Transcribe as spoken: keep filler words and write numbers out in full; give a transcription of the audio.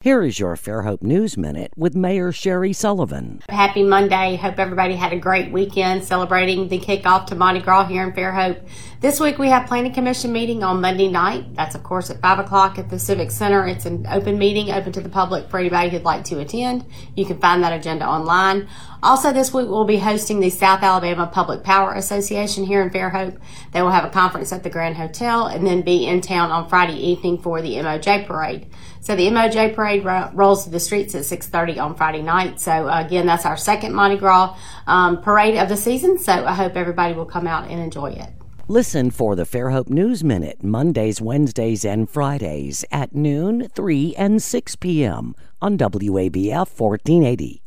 Here is your Fairhope News Minute with Mayor Sherry Sullivan. Happy Monday. Hope everybody had a great weekend celebrating the kickoff to Mardi Gras here in Fairhope. This week we have Planning Commission meeting on Monday night. That's, of course, at five o'clock at the Civic Center. It's an open meeting, open to the public for anybody who'd like to attend. You can find that agenda online. Also, this week we'll be hosting the South Alabama Public Power Association here in Fairhope. They will have a conference at the Grand Hotel and then be in town on Friday evening for the M O J Parade. So the M O J Parade ro- rolls to the streets at six thirty on Friday night. So uh, again, that's our second Mardi Gras um, parade of the season. So I hope everybody will come out and enjoy it. Listen for the Fairhope News Minute Mondays, Wednesdays, and Fridays at noon, three, and six p.m. on W A B F fourteen eighty.